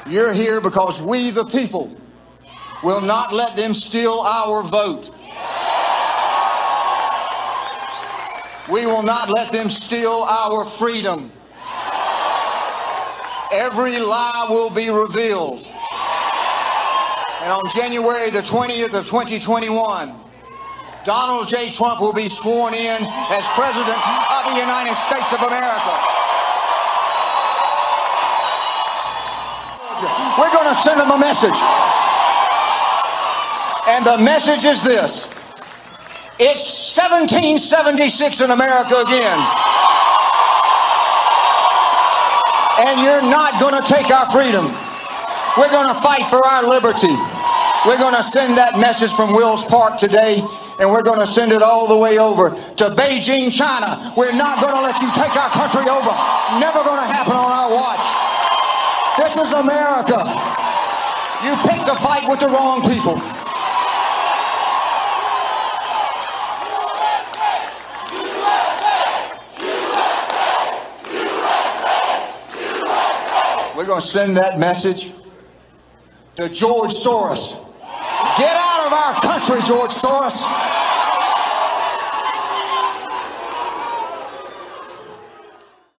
You're here because we, the people, will not let them steal our vote. We will not let them steal our freedom. Every lie will be revealed. And on January the 20th of 2021, Donald J. Trump will be sworn in as President of the United States of America. We're going to send them a message. And the message is this. It's 1776 in America again. And you're not going to take our freedom. We're going to fight for our liberty. We're going to send that message from Wills Park today, and we're going to send it all the way over to Beijing, China. We're not going to let you take our country over. Never going to happen on our watch. This is America. You picked a fight with the wrong people. We're going to send that message to George Soros. Get out of our country, George Soros.